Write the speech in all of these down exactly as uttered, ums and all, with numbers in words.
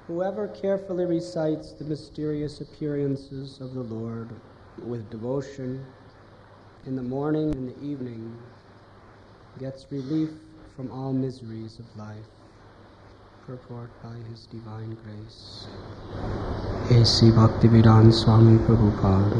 Whoever carefully recites the mysterious appearances of the Lord with devotion in the morning and the evening gets relief from all miseries of life. Purport by His Divine Grace. A C Bhaktivedanta Swami Prabhupada.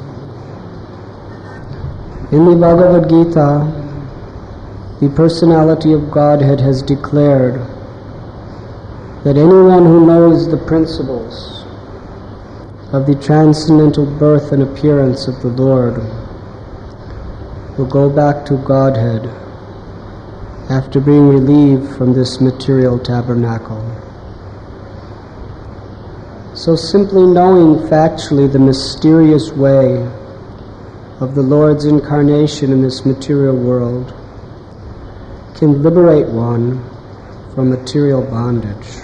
In the Bhagavad Gita, the personality of Godhead has declared that anyone who knows the principles of the transcendental birth and appearance of the Lord will go back to Godhead after being relieved from this material tabernacle. So simply knowing factually the mysterious way of the Lord's incarnation in this material world can liberate one from material bondage.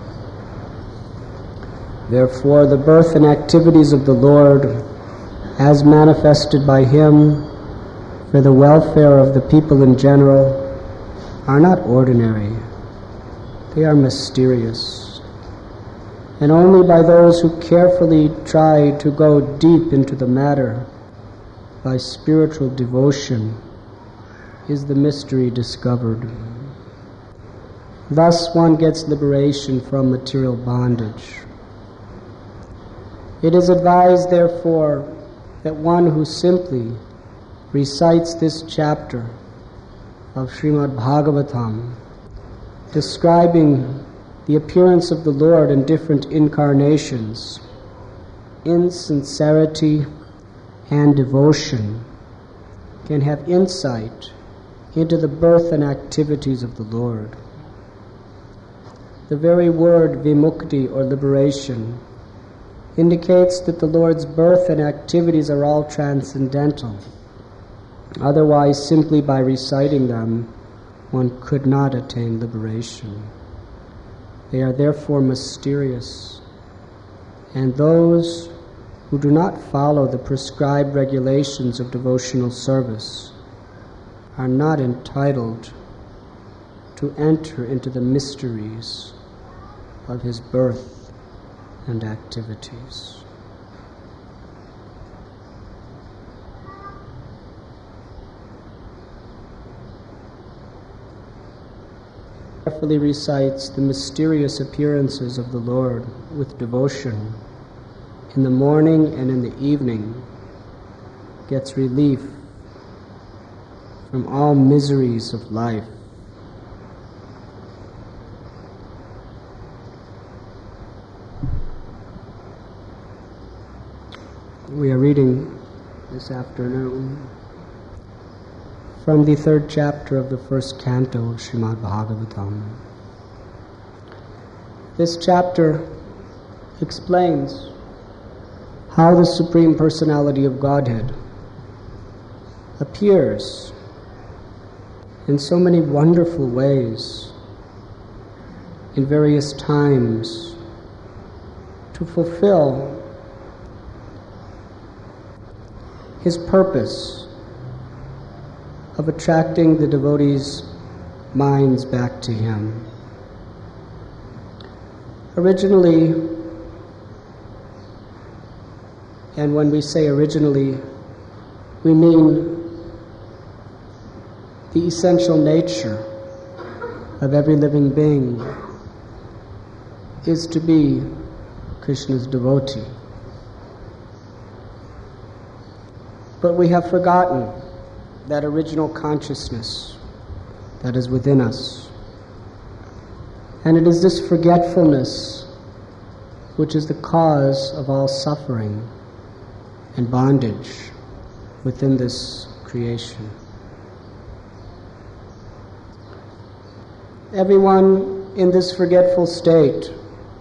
Therefore, the birth and activities of the Lord, as manifested by Him for the welfare of the people in general, are not ordinary. They are mysterious. And only by those who carefully try to go deep into the matter by spiritual devotion is the mystery discovered. Thus one gets liberation from material bondage. It is advised, therefore, that one who simply recites this chapter of Srimad Bhagavatam, describing the appearance of the Lord in different incarnations, in sincerity and devotion, can have insight into the birth and activities of the Lord. The very word vimukti, or liberation, indicates that the Lord's birth and activities are all transcendental. Otherwise, simply by reciting them, one could not attain liberation. They are therefore mysterious, and those who do not follow the prescribed regulations of devotional service are not entitled to enter into the mysteries of His birth and activities. Carefully recites the mysterious appearances of the Lord with devotion in the morning and in the evening, gets relief from all miseries of life. We are reading this afternoon from the third chapter of the first canto of Srimad Bhagavatam. This chapter explains how the Supreme Personality of Godhead appears in so many wonderful ways in various times to fulfill His purpose of attracting the devotees' minds back to Him. Originally, and when we say originally, we mean the essential nature of every living being is to be Krishna's devotee. But we have forgotten that original consciousness that is within us. And it is this forgetfulness which is the cause of all suffering and bondage within this creation. Everyone in this forgetful state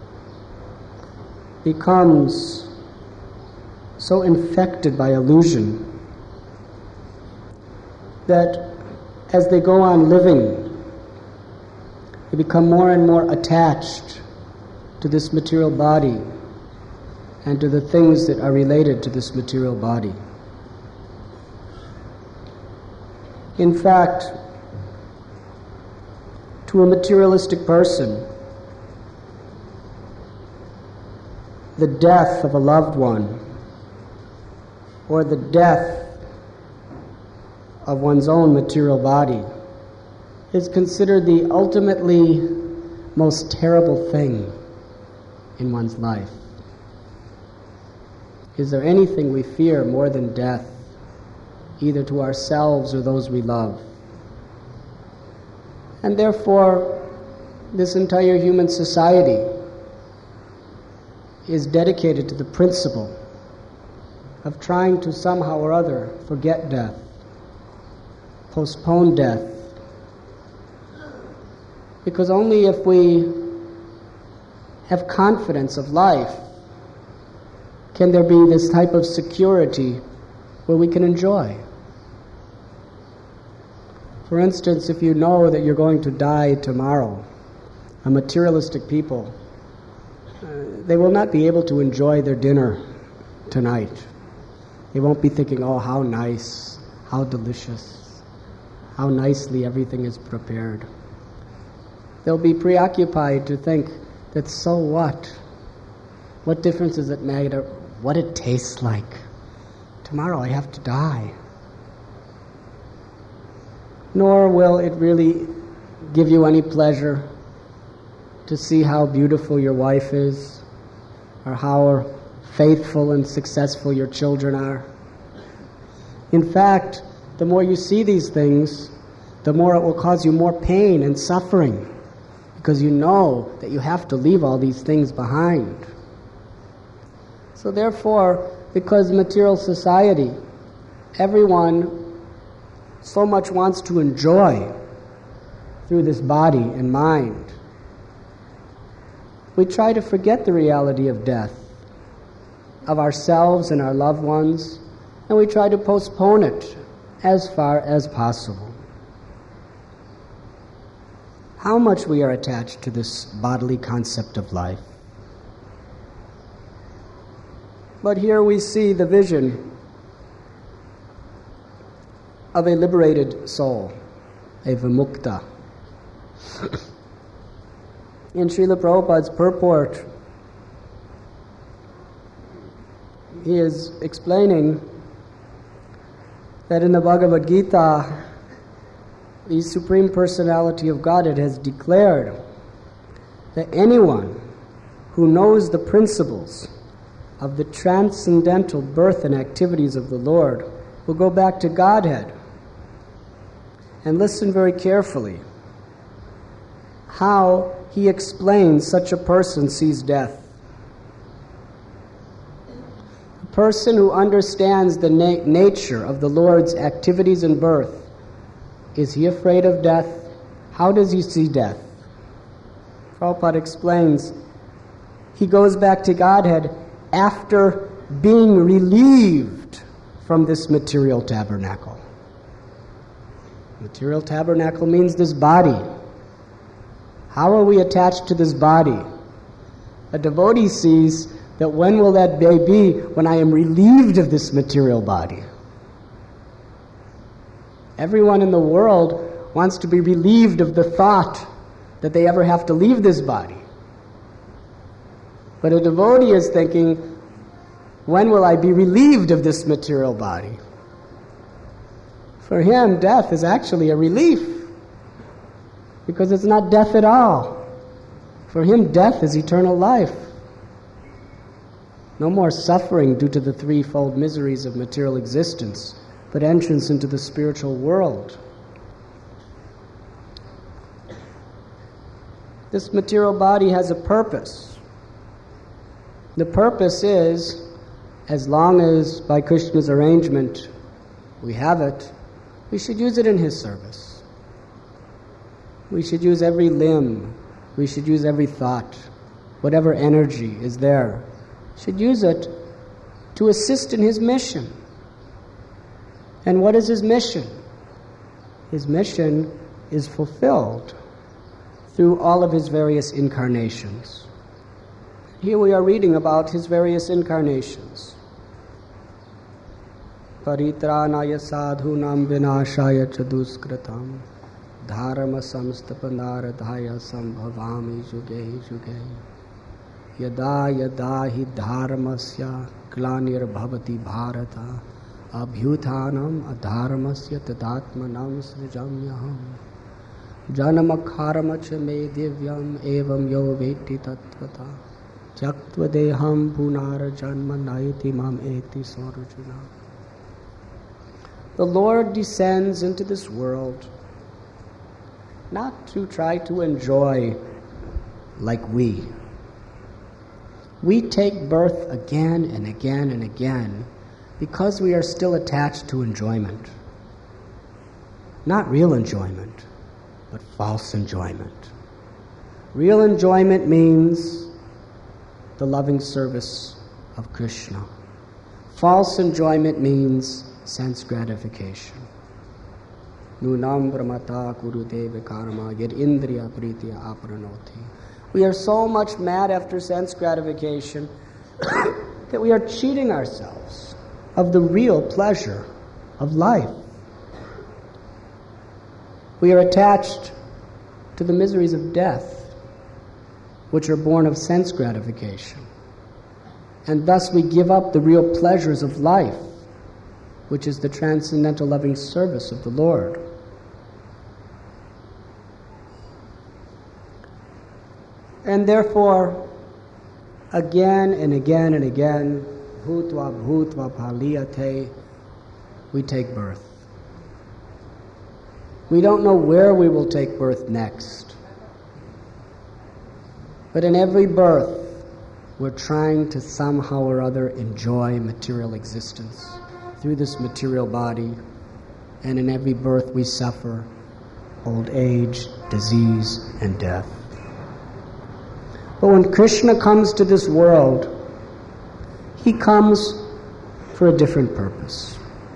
becomes so infected by illusion that as they go on living, they become more and more attached to this material body and to the things that are related to this material body. In fact, to a materialistic person, the death of a loved one or the death of one's own material body is considered the ultimately most terrible thing in one's life. Is there anything we fear more than death, either to ourselves or those we love? And therefore, this entire human society is dedicated to the principle of trying to somehow or other forget death, postpone death. Because only if we have confidence of life can there be this type of security where we can enjoy. For instance, if you know that you're going to die tomorrow, a materialistic people, uh, they will not be able to enjoy their dinner tonight. They won't be thinking, oh, how nice, how delicious, how nicely everything is prepared. They'll be preoccupied to think that so what? What difference does it matter what it tastes like? Tomorrow I have to die. Nor will it really give you any pleasure to see how beautiful your wife is or how faithful and successful your children are. In fact, the more you see these things, the more it will cause you more pain and suffering, because you know that you have to leave all these things behind. So therefore, because material society, everyone so much wants to enjoy through this body and mind, we try to forget the reality of death, of ourselves and our loved ones, and we try to postpone it as far as possible. How much we are attached to this bodily concept of life. But here we see the vision of a liberated soul, a vimukta. In Srila Prabhupada's purport, he is explaining that in the Bhagavad Gita, the Supreme Personality of Godhead has declared that anyone who knows the principles of the transcendental birth and activities of the Lord will go back to Godhead. And listen very carefully how he explains such a person sees death. A person who understands the na- nature of the Lord's activities and birth, is he afraid of death? How does he see death? Prabhupada explains, he goes back to Godhead after being relieved from this material tabernacle. Material tabernacle means this body. How are we attached to this body? A devotee sees that when will that day be when I am relieved of this material body? Everyone in the world wants to be relieved of the thought that they ever have to leave this body. But a devotee is thinking, when will I be relieved of this material body? For him, death is actually a relief, because it's not death at all. For him, death is eternal life. No more suffering due to the threefold miseries of material existence, but entrance into the spiritual world. This material body has a purpose. The purpose is, as long as by Krishna's arrangement we have it, we should use it in his service. We should use every limb, we should use every thought, whatever energy is there, should use it to assist in his mission. And what is his mission? His mission is fulfilled through all of his various incarnations. Here we are reading about his various incarnations. Paritranaya sadhunam vinashaya chaduskritam dharma samstapanardhaya sambhavami juge juge. Yada yada hi dharmasya glanirabhavati bharata abhyuthanam adharmasya tadatmanam srijamyaham janamakharamacha me divyam evam yo veti tattvata tyaktva deham punara janma naiti mam eti sarujuna. The Lord descends into this world not to try to enjoy like we. We take birth again and again and again because we are still attached to enjoyment. Not real enjoyment, but false enjoyment. Real enjoyment means the loving service of Krishna. False enjoyment means sense gratification. Nunam brahmata kurudeva karma yad indriya pritya aparanoti. We are so much mad after sense gratification that we are cheating ourselves of the real pleasure of life. We are attached to the miseries of death, which are born of sense gratification. And thus we give up the real pleasures of life, which is the transcendental loving service of the Lord. And therefore, again and again and again, bhutva bhutva paliyate, we take birth. We don't know where we will take birth next. But in every birth, we're trying to somehow or other enjoy material existence through this material body. And in every birth we suffer old age, disease, and death. But when Krishna comes to this world, he comes for a different purpose.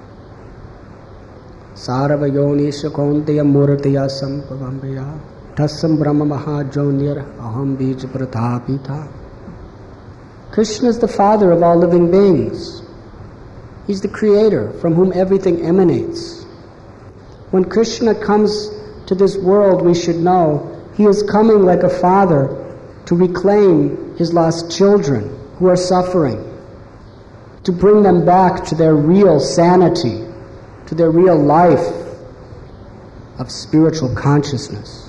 Sarva yonisha kaunteya murtiya sampavambaya tasam brahma mahajonir aham bija pratapita. Krishna is the father of all living beings. He's the creator from whom everything emanates. When Krishna comes to this world, we should know he is coming like a father to reclaim his lost children who are suffering, to bring them back to their real sanity, to their real life of spiritual consciousness.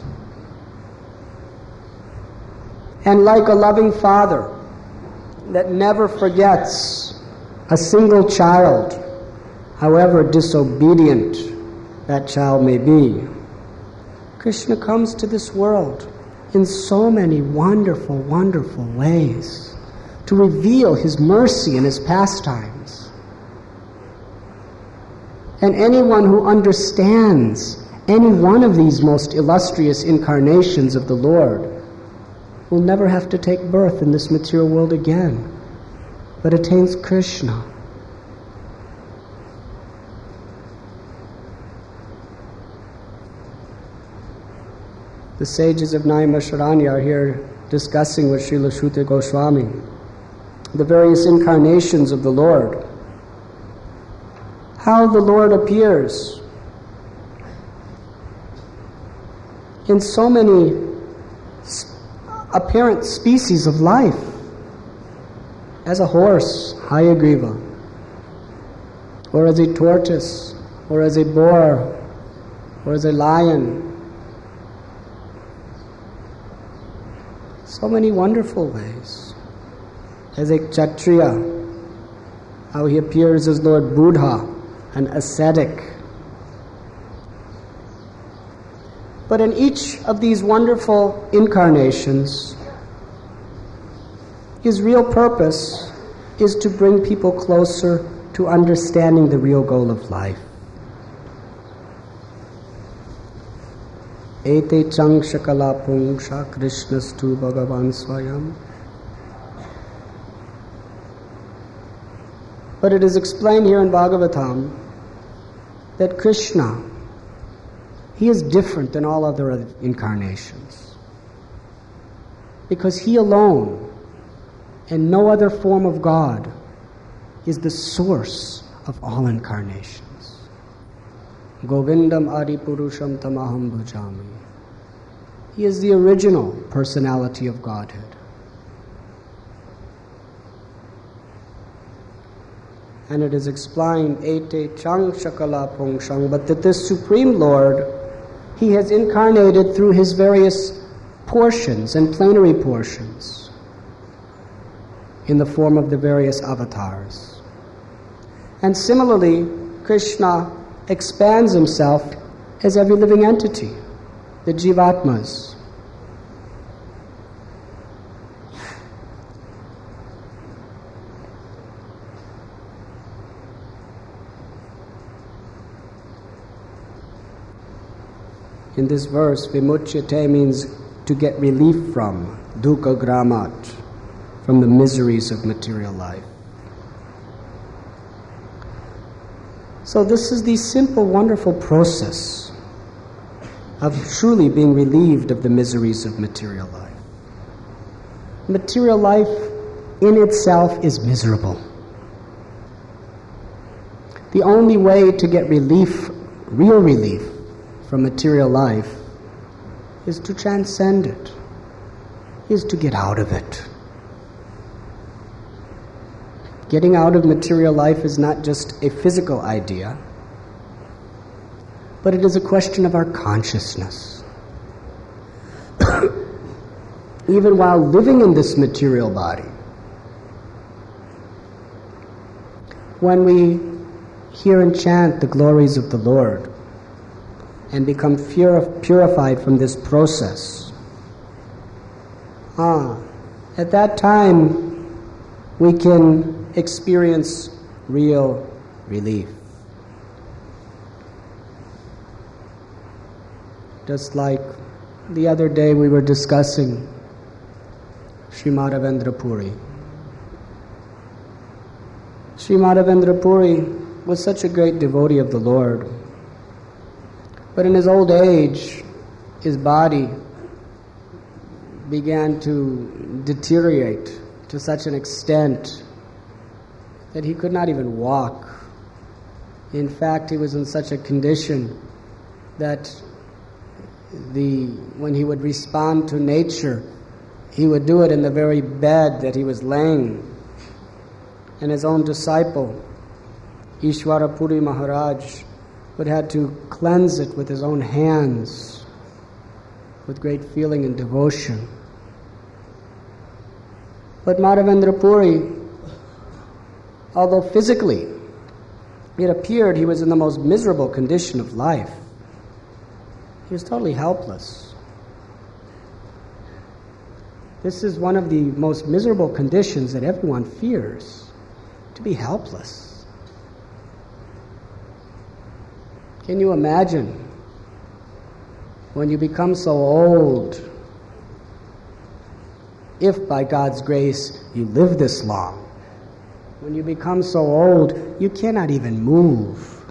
And like a loving father that never forgets a single child, however disobedient that child may be, Krishna comes to this world in so many wonderful, wonderful ways to reveal his mercy and his pastimes. And anyone who understands any one of these most illustrious incarnations of the Lord will never have to take birth in this material world again, but attains Krishna. The sages of Naimisharanya are here discussing with Srila Shuta Goswami the various incarnations of the Lord. How the Lord appears in so many apparent species of life. As a horse, Hayagriva, or as a tortoise, or as a boar, or as a lion. So many wonderful ways. As a Kshatriya, how he appears as Lord Buddha, an ascetic. But in each of these wonderful incarnations, his real purpose is to bring people closer to understanding the real goal of life. Ete changshakala pungsha krishnastu bhagavan swayam. But it is explained here in Bhagavatam that Krishna, he is different than all other incarnations. Because he alone, and no other form of God, is the source of all incarnations. Govindam Adi Purusham Tamaham Bhajami. He is the original personality of Godhead. and it is explained, Ete Chang Shakala Pong Shang, but that this Supreme Lord, He has incarnated through His various portions and plenary portions in the form of the various avatars. And similarly, Krishna expands Himself as every living entity, the Jivatmas. In this verse, vimuchyate means to get relief from, dukkha gramat, from the miseries of material life. So this is the simple, wonderful process of truly being relieved of the miseries of material life. Material life in itself is miserable. The only way to get relief, real relief, from material life is to transcend it, is to get out of it. Getting out of material life is not just a physical idea, but it is a question of our consciousness. Even while living in this material body, when we hear and chant the glories of the Lord, and become purified from this process. Ah, at that time, we can experience real relief. Just like the other day we were discussing Sri Madhavendra Puri. Sri Madhavendra Puri was such a great devotee of the Lord. But in his old age, his body began to deteriorate to such an extent that he could not even walk. In fact, he was in such a condition that the when he would respond to nature, he would do it in the very bed that he was laying. And his own disciple, Ishwara Puri Maharaj, would have to cleanse it with his own hands, with great feeling and devotion. But Madhavendra Puri, although physically it appeared he was in the most miserable condition of life, he was totally helpless. This is one of the most miserable conditions that everyone fears, to be helpless. Can you imagine when you become so old, if by God's grace you live this long, when you become so old you cannot even move,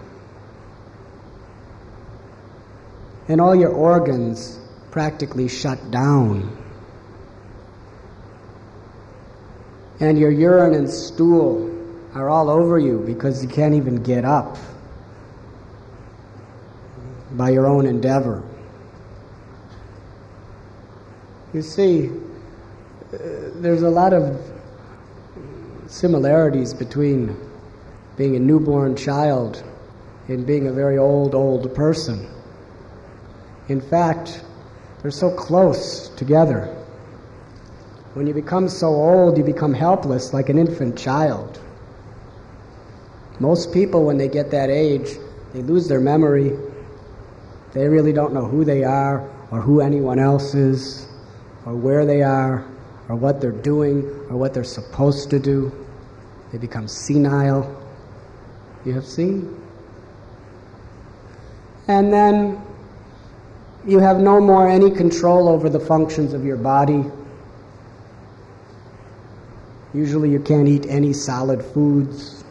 and all your organs practically shut down, and your urine and stool are all over you because you can't even get up by your own endeavor. You see, uh, there's a lot of similarities between being a newborn child and being a very old, old person. In fact, they're so close together. When you become so old, you become helpless like an infant child. Most people, when they get that age, they lose their memory. They really don't know who they are or who anyone else is or where they are or what they're doing or what they're supposed to do. They become senile. You have seen? And then you have no more any control over the functions of your body. Usually you can't eat any solid foods.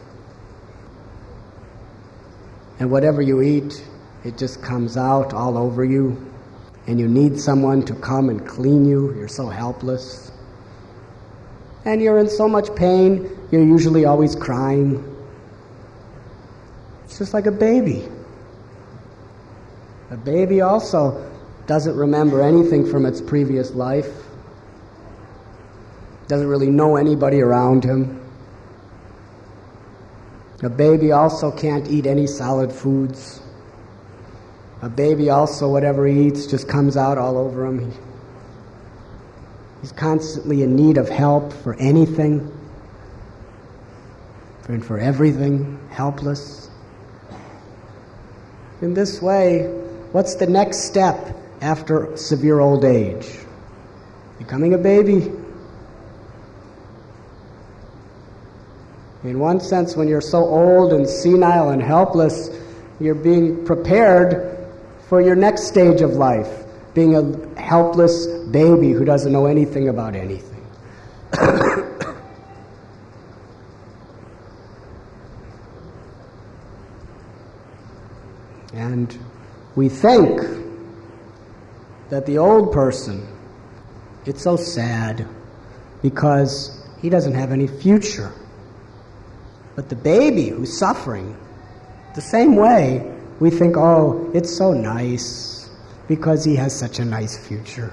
And whatever you eat, it just comes out all over you, and you need someone to come and clean you. You're so helpless. And you're in so much pain, you're usually always crying. It's just like a baby. A baby also doesn't remember anything from its previous life, doesn't really know anybody around him. A baby also can't eat any solid foods. A baby also, whatever he eats just comes out all over him. He, he's constantly in need of help for anything and for everything, helpless. In this way, what's the next step after severe old age? Becoming a baby. In one sense, when you're so old and senile and helpless, you're being prepared for your next stage of life, being a helpless baby who doesn't know anything about anything. And we think that the old person, it's so sad because he doesn't have any future. But the baby who's suffering, the same way, we think, oh, it's so nice because he has such a nice future.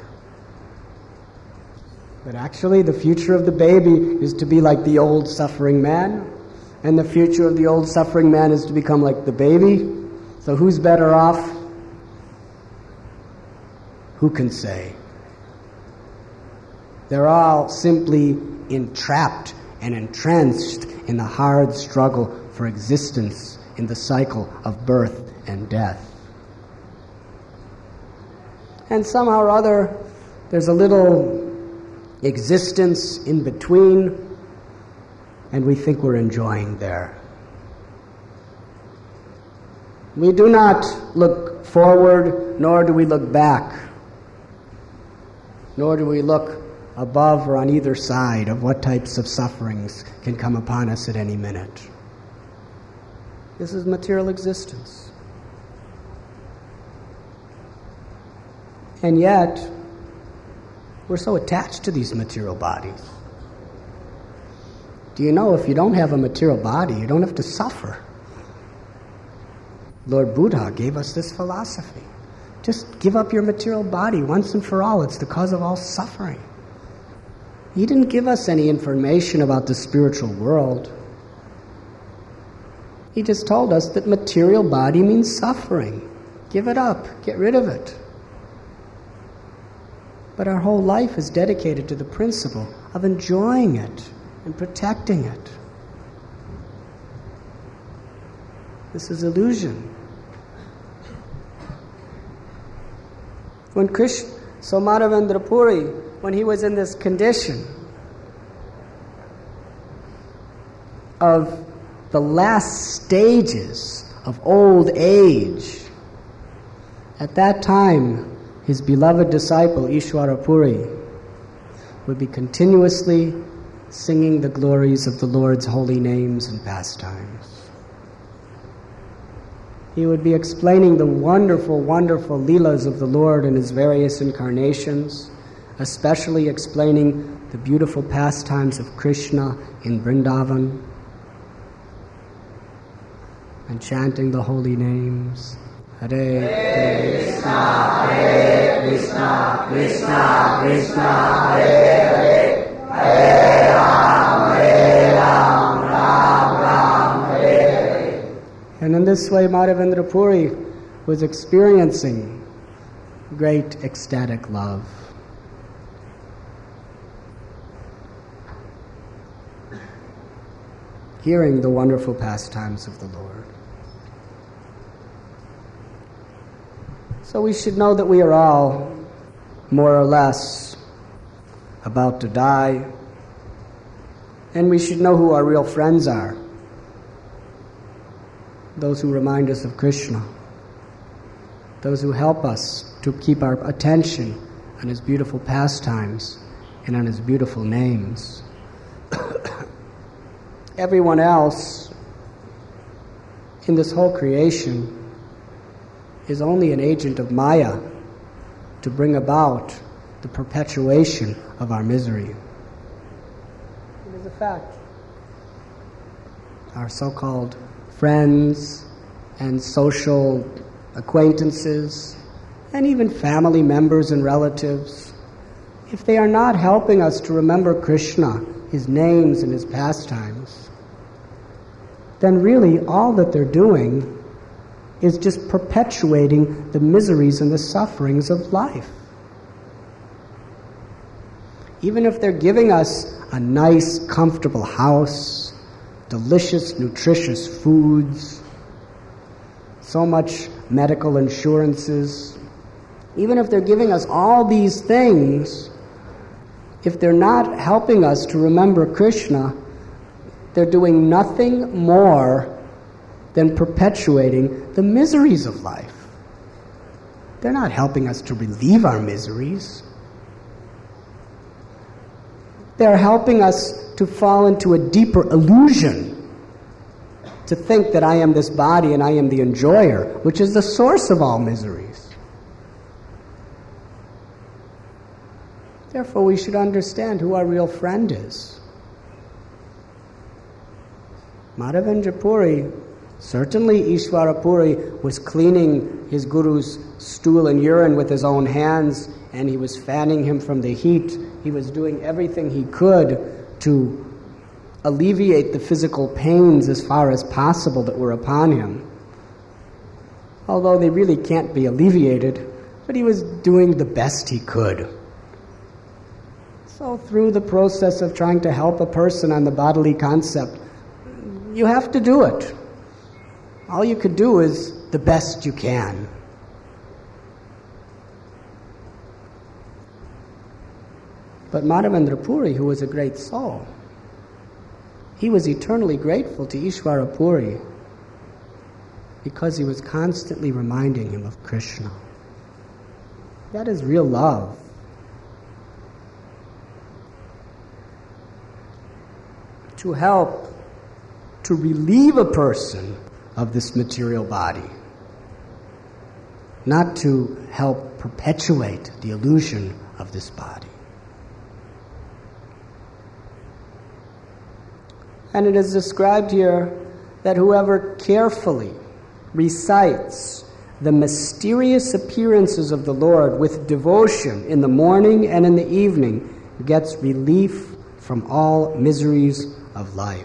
But actually, the future of the baby is to be like the old suffering man, and the future of the old suffering man is to become like the baby. So who's better off? Who can say? They're all simply entrapped and entrenched in the hard struggle for existence in the cycle of birth and death. And somehow or other, there's a little existence in between, and we think we're enjoying there. We do not look forward, nor do we look back, nor do we look above or on either side of what types of sufferings can come upon us at any minute. This is material existence. And yet, we're so attached to these material bodies. Do you know if you don't have a material body, you don't have to suffer? Lord Buddha gave us this philosophy. Just give up your material body once and for all. It's the cause of all suffering. He didn't give us any information about the spiritual world. He just told us that material body means suffering. Give it up. Get rid of it. But our whole life is dedicated to the principle of enjoying it and protecting it. This is illusion. When Krishna, so Madhavendra Puri, when he was in this condition of the last stages of old age, at that time, his beloved disciple, Ishwara Puri, would be continuously singing the glories of the Lord's holy names and pastimes. He would be explaining the wonderful, wonderful Leelas of the Lord in his various incarnations, especially explaining the beautiful pastimes of Krishna in Vrindavan, and chanting the holy names. Hare Krishna, Hare Krishna, Krishna Krishna, Hare Hare, Hare Ram, Hare Ram, Ram Ram, Hare Hare. And in this way, Madhavendra Puri was experiencing great ecstatic love. Hearing the wonderful pastimes of the Lord. So we should know that we are all, more or less, about to die. And we should know who our real friends are. Those who remind us of Krishna. Those who help us to keep our attention on his beautiful pastimes and on his beautiful names. Everyone else in this whole creation is only an agent of Maya to bring about the perpetuation of our misery. It is a fact. Our so-called friends and social acquaintances and even family members and relatives, if they are not helping us to remember Krishna, his names and his pastimes, then really all that they're doing is just perpetuating the miseries and the sufferings of life. Even if they're giving us a nice, comfortable house, delicious, nutritious foods, so much medical insurances, even if they're giving us all these things, if they're not helping us to remember Krishna, they're doing nothing more than perpetuating the miseries of life. They're not helping us to relieve our miseries. They're helping us to fall into a deeper illusion, to think that I am this body and I am the enjoyer, which is the source of all miseries. Therefore, we should understand who our real friend is. Madhavendra Puri, certainly Ishvara Puri, was cleaning his guru's stool and urine with his own hands, and he was fanning him from the heat. He was doing everything he could to alleviate the physical pains as far as possible that were upon him. Although they really can't be alleviated, but he was doing the best he could. So through the process of trying to help a person on the bodily concept, you have to do it. All you could do is the best you can. But Madhavendra Puri, who was a great soul, he was eternally grateful to Ishvara Puri because he was constantly reminding him of Krishna. That is real love. To help to relieve a person of this material body, not to help perpetuate the illusion of this body. And it is described here that whoever carefully recites the mysterious appearances of the Lord with devotion in the morning and in the evening gets relief from all miseries of life.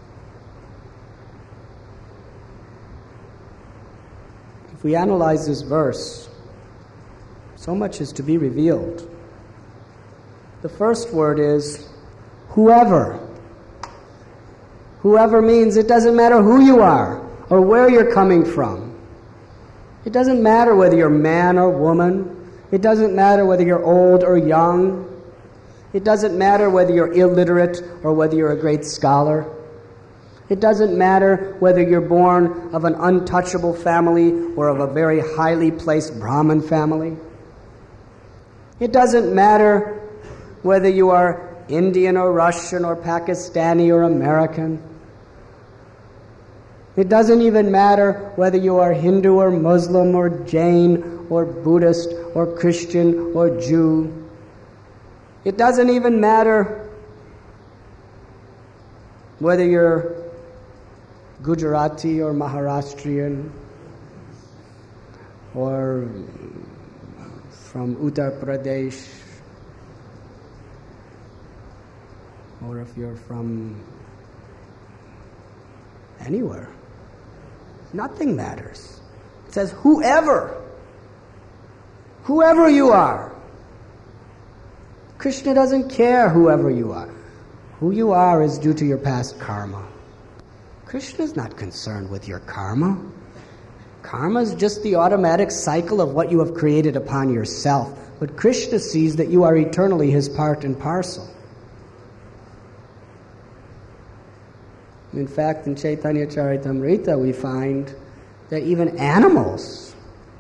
If we analyze this verse, so much is to be revealed. The first word is whoever. Whoever means it doesn't matter who you are or where you're coming from. It doesn't matter whether you're man or woman. It doesn't matter whether you're old or young. It doesn't matter whether you're illiterate or whether you're a great scholar. It doesn't matter whether you're born of an untouchable family or of a very highly placed Brahmin family. It doesn't matter whether you are Indian or Russian or Pakistani or American. It doesn't even matter whether you are Hindu or Muslim or Jain or Buddhist or Christian or Jew. It doesn't even matter whether you're Gujarati or Maharashtrian or from Uttar Pradesh, or if you're from anywhere. Nothing matters. It says whoever, whoever you are. Krishna doesn't care whoever you are. Who you are is due to your past karma. Krishna is not concerned with your karma. Karma is just the automatic cycle of what you have created upon yourself. But Krishna sees that you are eternally his part and parcel. In fact, in Chaitanya Charitamrita, we find that even animals,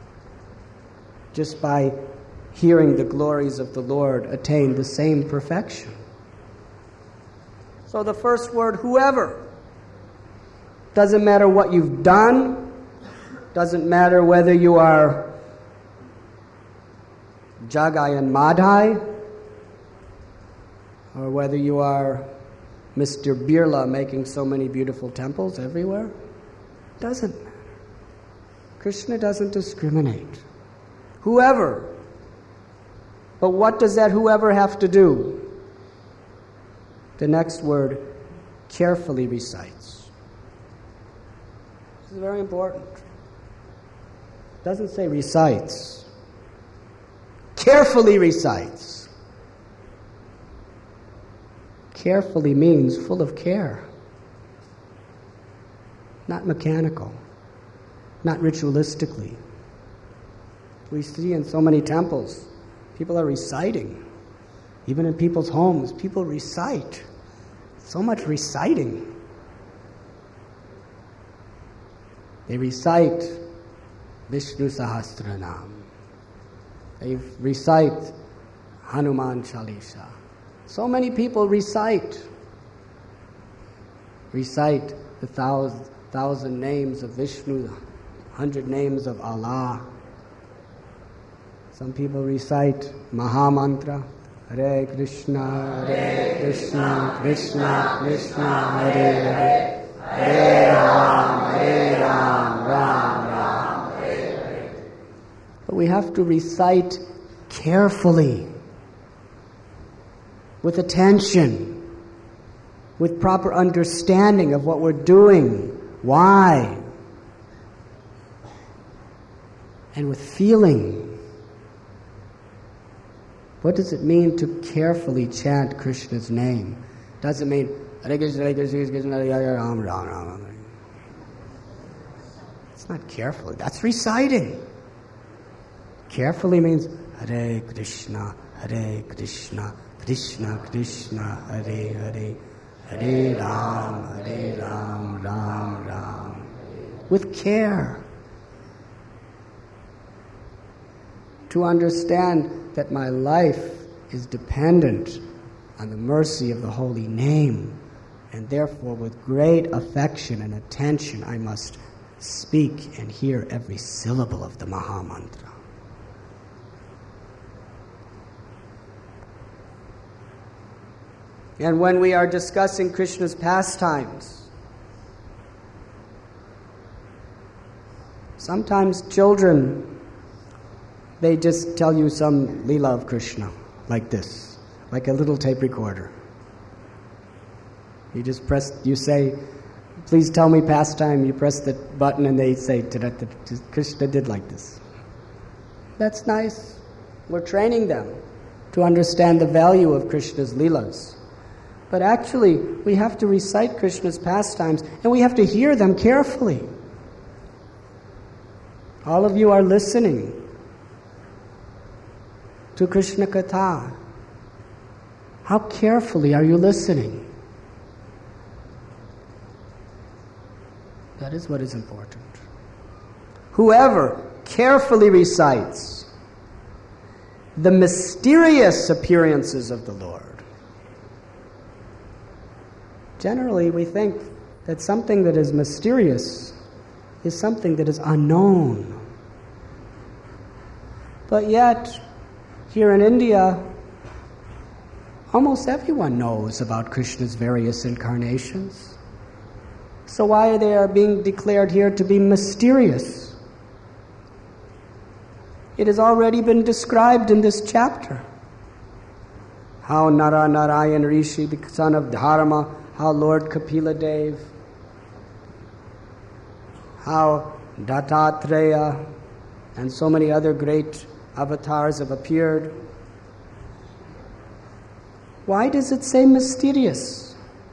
just by hearing the glories of the Lord, attain the same perfection. So the first word, whoever, doesn't matter what you've done, doesn't matter whether you are Jagai and Madhai, or whether you are Mister Birla making so many beautiful temples everywhere. Doesn't matter. Krishna doesn't discriminate. Whoever. But what does that whoever have to do? The next word, carefully recites. This is very important. It doesn't say recites. Carefully recites. Carefully means full of care. Not mechanical. Not ritualistically. We see in so many temples, people are reciting. Even in people's homes, people recite. So much reciting. They recite Vishnu Sahasranam. They recite Hanuman Chalisa. So many people recite. Recite the thousand, thousand names of Vishnu, hundred names of Allah. Some people recite Mahamantra. Hare Krishna, Hare Krishna, Krishna Krishna, Hare Hare, Hare Ram, Hare Ram, Ram Ram, Hare Hare. But we have to recite carefully, with attention, with proper understanding of what we're doing, why, and with feeling. What does it mean to carefully chant Krishna's name? Does it mean Hare Krishna, Hare Krishna, Krishna, Hare Ram, Ram, Ram? It's not carefully. That's reciting. Carefully means Hare Krishna, Hare Krishna, Krishna Krishna, Hare Hare, Hare Ram, Hare Ram, Ram Ram. With care. To understand that my life is dependent on the mercy of the holy name, and therefore with great affection and attention I must speak and hear every syllable of the Mahamantra. And when we are discussing Krishna's pastimes, sometimes children, they just tell you some Leela of Krishna, like this, like a little tape recorder. You just press, you say, please tell me pastime, you press the button and they say, Krishna did like this. That's nice. We're training them to understand the value of Krishna's Leelas. But actually, we have to recite Krishna's pastimes and we have to hear them carefully. All of you are listening to Krishna Katha. How carefully are you listening? That is what is important. Whoever carefully recites the mysterious appearances of the Lord. Generally, we think that something that is mysterious is something that is unknown. But yet, here in India, almost everyone knows about Krishna's various incarnations. So why are they being declared here to be mysterious? It has already been described in this chapter. How Nara Narayan Rishi, the son of Dharma, how Lord Kapila Dev, how Dattatreya, and so many other great avatars have appeared. Why does it say mysterious?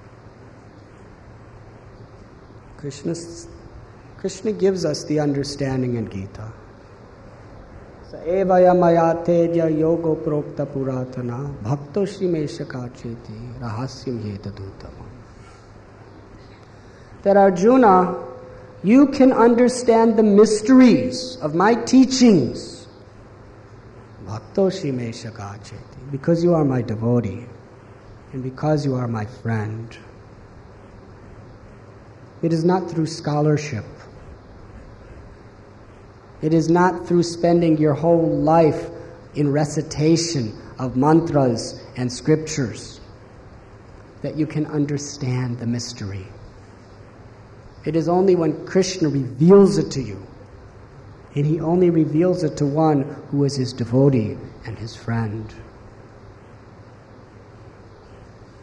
Krishna, Krishna gives us the understanding in Gita. Sa evaya maya tedya yogo prokta puratana bhakto shrimesha kacheti rahasyam yetadutama. That Arjuna, you can understand the mysteries of my teachings. Bhakto shrimesha kacheti, because you are my devotee and because you are my friend. It is not through scholarship. It is not through spending your whole life in recitation of mantras and scriptures that you can understand the mystery. It is only when Krishna reveals it to you, and he only reveals it to one who is his devotee and his friend.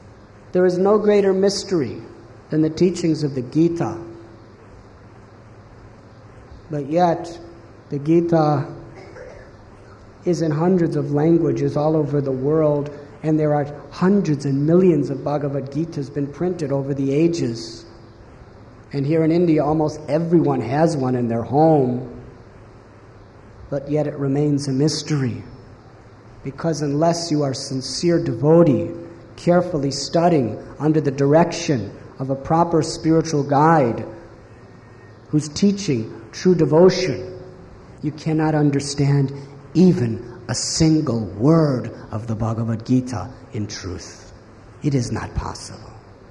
There is no greater mystery than the teachings of the Gita. But yet, the Gita is in hundreds of languages all over the world, and there are hundreds and millions of Bhagavad Gitas been printed over the ages. And here in India, almost everyone has one in their home. But yet it remains a mystery. Because unless you are a sincere devotee, carefully studying under the direction of a proper spiritual guide who's teaching true devotion, you cannot understand even a single word of the Bhagavad Gita in truth. It is not possible.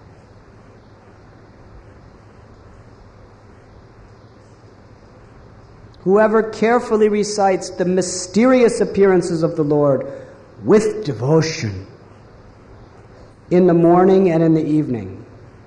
Whoever carefully recites the mysterious appearances of the Lord with devotion in the morning and in the evening.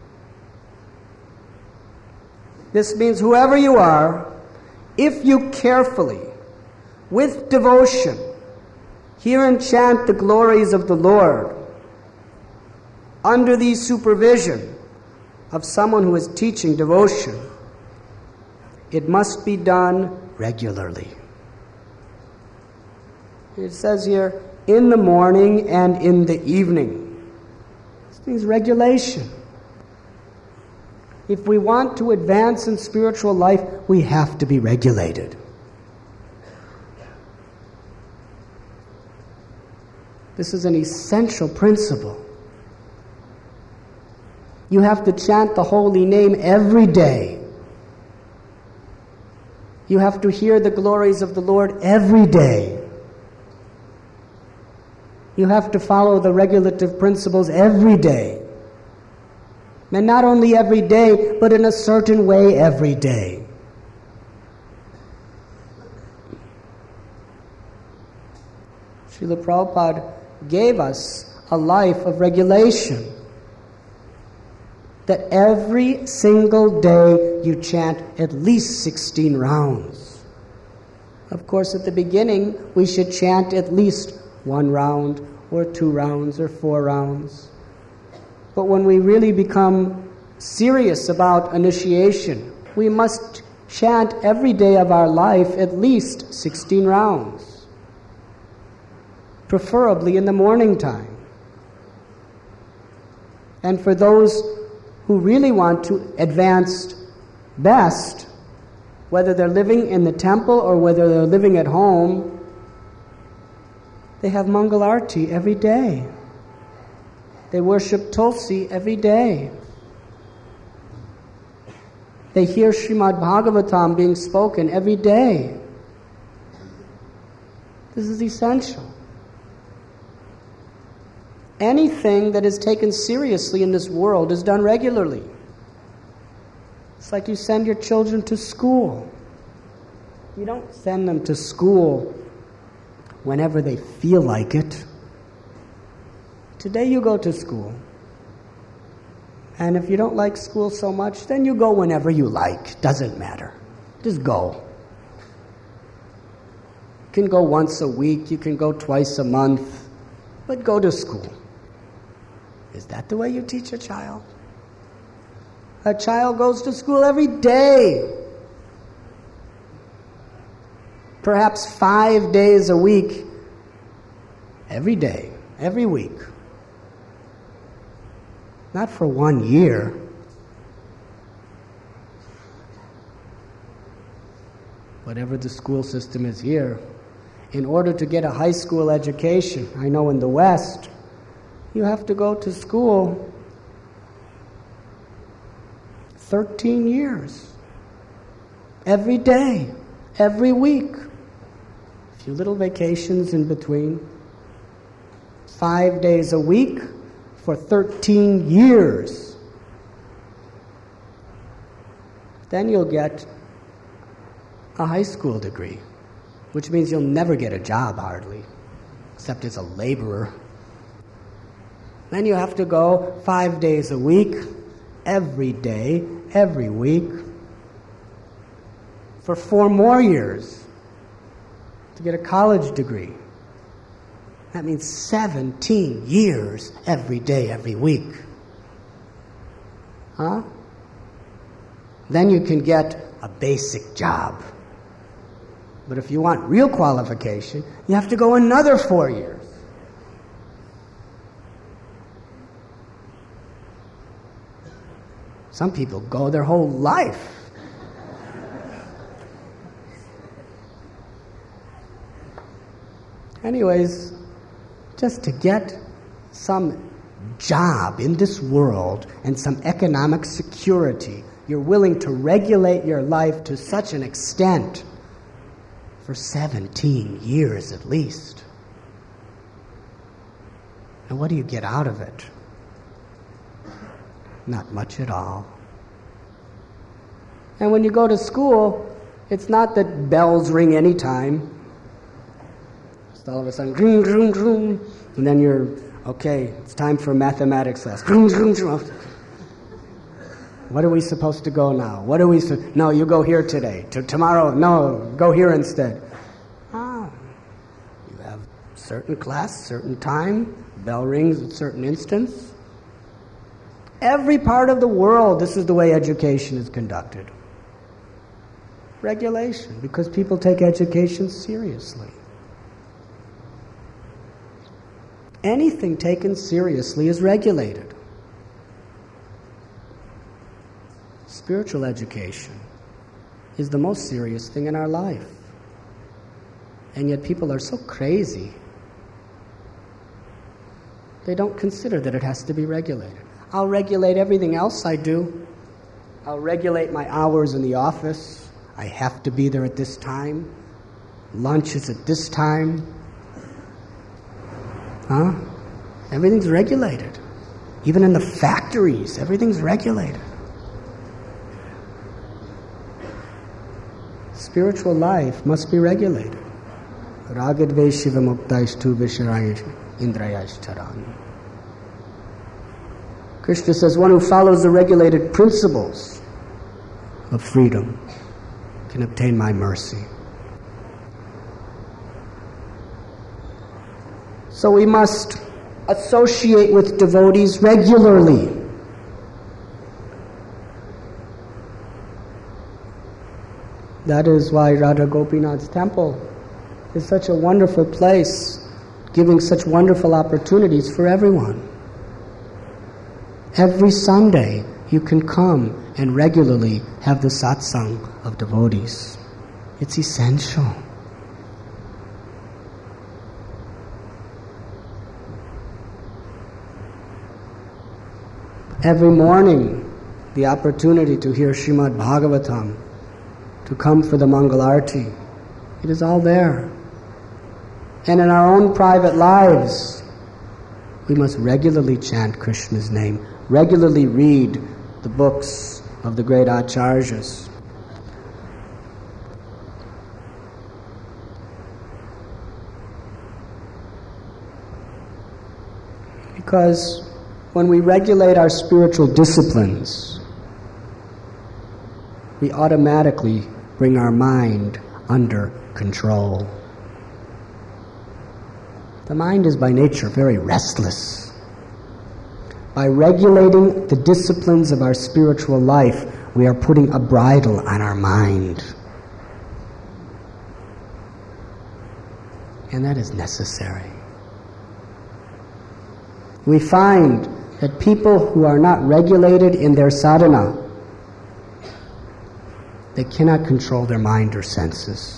This means whoever you are, if you carefully, with devotion, hear and chant the glories of the Lord under the supervision of someone who is teaching devotion, it must be done regularly. It says here, in the morning and in the evening. This means regulation. If we want to advance in spiritual life, we have to be regulated. This is an essential principle. You have to chant the holy name every day. You have to hear the glories of the Lord every day. You have to follow the regulative principles every day. And not only every day, but in a certain way every day. Srila Prabhupada gave us a life of regulation. That every single day you chant at least sixteen rounds. Of course, at the beginning, we should chant at least one round, or two rounds, or four rounds. But when we really become serious about initiation, we must chant every day of our life at least sixteen rounds. Preferably in the morning time. And for those who really want to advance best, whether they're living in the temple or whether they're living at home, they have Mangal Arati every day. They worship Tulsi every day. They hear Srimad Bhagavatam being spoken every day. This is essential. Anything that is taken seriously in this world is done regularly. It's like you send your children to school. You don't send them to school whenever they feel like it. Today you go to school. And if you don't like school so much, then you go whenever you like. Doesn't matter. Just go. You can go once a week, you can go twice a month, but go to school. Is that the way you teach a child? A child goes to school every day. Perhaps five days a week. Every day, every week. Not for one year. Whatever the school system is here. In order to get a high school education, I know in the West, you have to go to school thirteen years. Every day, every week. A few little vacations in between. Five days a week for thirteen years. Then you'll get a high school degree, which means you'll never get a job hardly, except as a laborer. Then you have to go five days a week, every day, every week, for four more years to get a college degree. That means seventeen years every day, every week. Huh? Then you can get a basic job, But if you want real qualification, you have to go another four years. Some people go their whole life. Anyways, just to get some job in this world and some economic security, you're willing to regulate your life to such an extent for seventeen years at least. And what do you get out of it? Not much at all. And when you go to school, it's not that bells ring any time. Just all of a sudden, ring, ring, ring, and then you're, okay, it's time for mathematics class. Ring, ring, ring. What are we supposed to go now? What are we? Su- no, you go here today. To tomorrow, no, go here instead. Ah, you have certain class, certain time. Bell rings at certain instance. Every part of the world, this is the way education is conducted. Regulation, because people take education seriously. Anything taken seriously is regulated. Spiritual education is the most serious thing in our life. And yet people are so crazy. They don't consider that it has to be regulated. I'll regulate everything else I do. I'll regulate my hours in the office. I have to be there at this time. Lunch is at this time. Huh? Everything's regulated. Even in the factories, everything's regulated. Spiritual life must be regulated. Ragadveshiva muktaistu visharayish indrayash charan. Krishna says one who follows the regulated principles of freedom can obtain my mercy. So we must associate with devotees regularly. That is why Radha Gopinath's temple is such a wonderful place, giving such wonderful opportunities for everyone. Every Sunday you can come and regularly have the satsang of devotees. It's essential. Every morning, the opportunity to hear Srimad Bhagavatam, to come for the Mangal Arati. It is all there. And in our own private lives, we must regularly chant Krishna's name, regularly read the books of the great acharyas. Because when we regulate our spiritual disciplines, we automatically bring our mind under control. The mind is by nature very restless. By regulating the disciplines of our spiritual life, we are putting a bridle on our mind. And that is necessary. We find that people who are not regulated in their sadhana, they cannot control their mind or senses.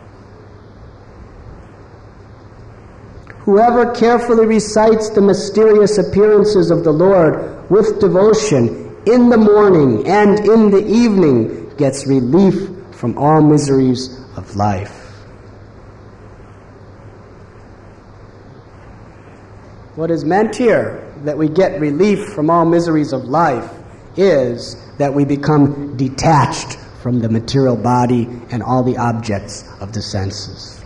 Whoever carefully recites the mysterious appearances of the Lord with devotion in the morning and in the evening gets relief from all miseries of life. What is meant here, that we get relief from all miseries of life, is that we become detached from the material body and all the objects of the senses.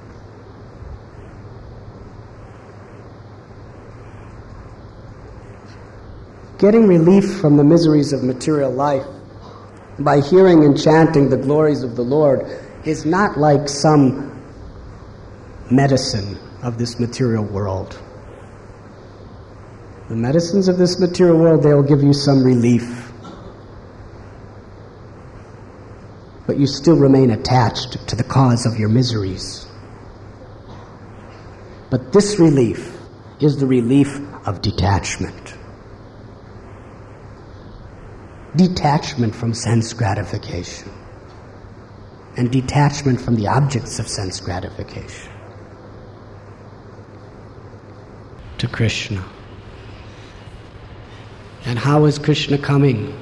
Getting relief from the miseries of material life by hearing and chanting the glories of the Lord is not like some medicine of this material world. The medicines of this material world, they will give you some relief. but you still remain attached to the cause of your miseries. But this relief is the relief of detachment. Detachment from sense gratification and detachment from the objects of sense gratification. To Krishna. And how is Krishna coming?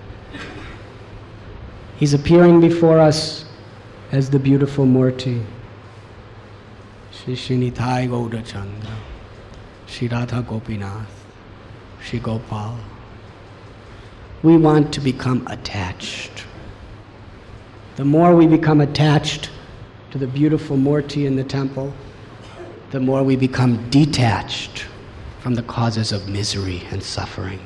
He's appearing before us as the beautiful Murti. Shri Srinithai Gaurachandra, Shri Radha Gopinath, Shri Gopal. We want to become attached. The more we become attached to the beautiful Murti in the temple, the more we become detached from the causes of misery and suffering.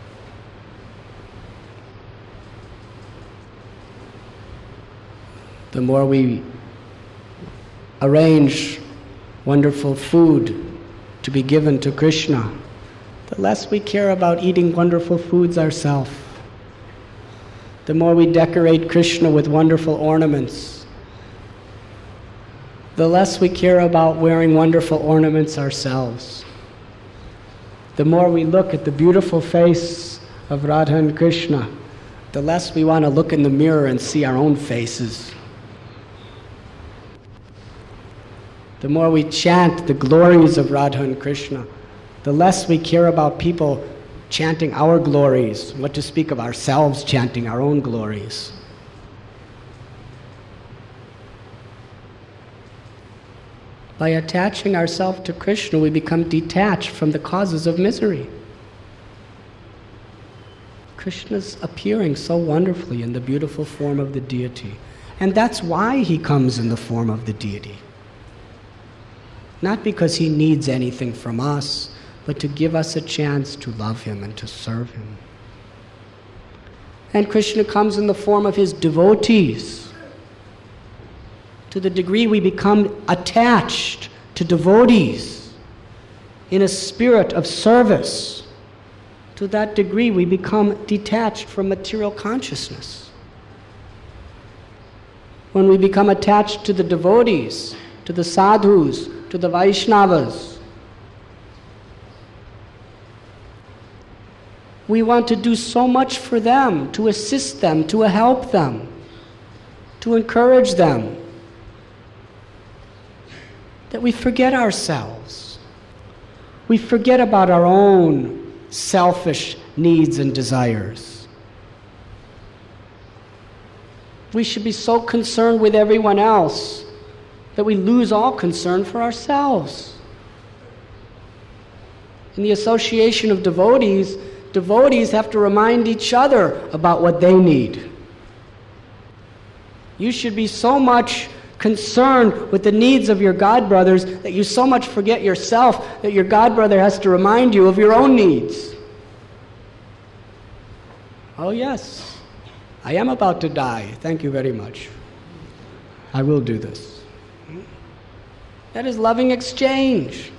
The more we arrange wonderful food to be given to Krishna, the less we care about eating wonderful foods ourselves. The more we decorate Krishna with wonderful ornaments, the less we care about wearing wonderful ornaments ourselves. The more we look at the beautiful face of Radha and Krishna, the less we want to look in the mirror and see our own faces. The more we chant the glories of Radha and Krishna, the less we care about people chanting our glories, what to speak of ourselves chanting our own glories. By attaching ourselves to Krishna, we become detached from the causes of misery. Krishna's appearing so wonderfully in the beautiful form of the deity. And that's why he comes in the form of the deity. Not because he needs anything from us, but to give us a chance to love him and to serve him. And Krishna comes in the form of his devotees. To the degree we become attached to devotees in a spirit of service, to that degree we become detached from material consciousness. When we become attached to the devotees, to the sadhus, to the Vaishnavas, we want to do so much for them, to assist them, to help them, to encourage them, that we forget ourselves. We forget about our own selfish needs and desires. We should be so concerned with everyone else that we lose all concern for ourselves. In the association of devotees, devotees have to remind each other about what they need. You should be so much concerned with the needs of your godbrothers that you so much forget yourself that your godbrother has to remind you of your own needs. Oh yes, I am about to die. Thank you very much. I will do this. That is loving exchange.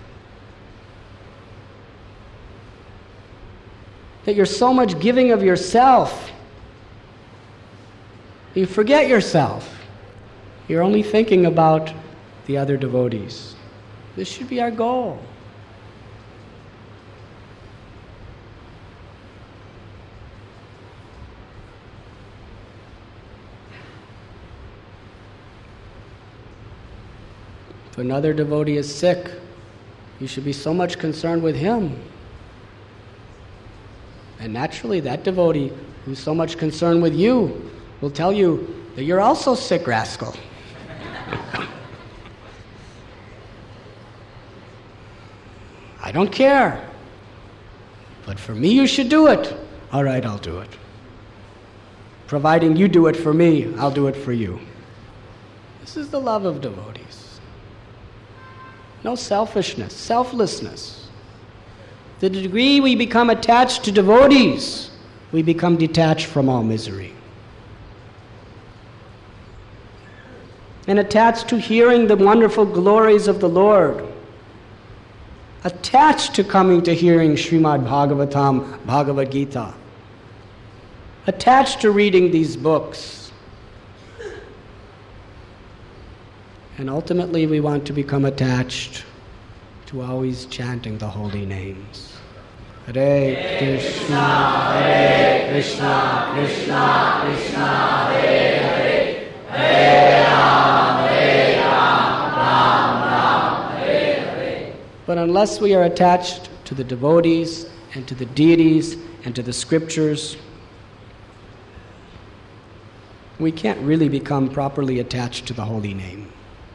That you're so much giving of yourself, you forget yourself. You're only thinking about the other devotees. This should be our goal. If another devotee is sick, you should be so much concerned with him. And naturally, that devotee who's so much concerned with you will tell you that you're also sick, rascal. I don't care. But for me, you should do it. All right, I'll do it. Providing you do it for me, I'll do it for you. This is the love of devotees. No selfishness, selflessness. The degree we become attached to devotees, we become detached from all misery. And attached to hearing the wonderful glories of the Lord, attached to coming to hearing Srimad Bhagavatam, Bhagavad Gita, attached to reading these books, And ultimately, we want to become attached to always chanting the holy names. Hare Krishna, Hare Krishna, Krishna Krishna, Hare Hare, Hare Ram, Hare Ram, Ram Ram, Hare Hare. But unless we are attached to the devotees and to the deities and to the scriptures, we can't really become properly attached to the holy name.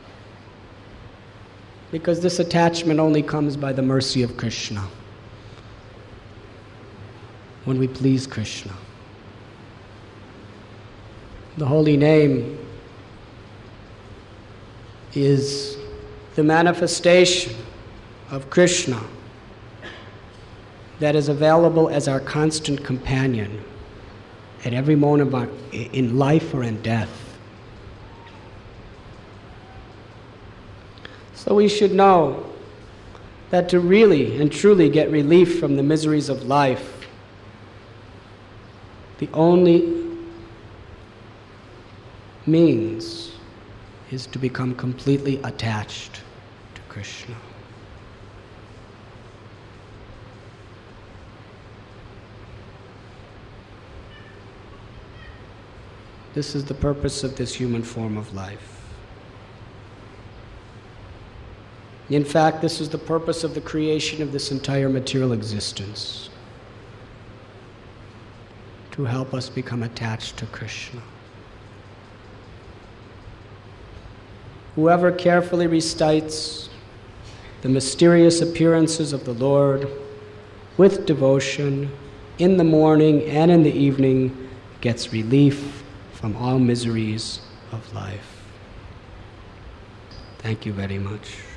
Because this attachment only comes by the mercy of Krishna, when we please Krishna. The holy name is the manifestation of Krishna that is available as our constant companion at every moment of our, in life or in death. So we should know that to really and truly get relief from the miseries of life, the only means is to become completely attached to Krishna. This is the purpose of this human form of life. In fact, this is the purpose of the creation of this entire material existence, to help us become attached to Krishna. Whoever carefully recites the mysterious appearances of the Lord with devotion in the morning and in the evening gets relief from all miseries of life. Thank you very much.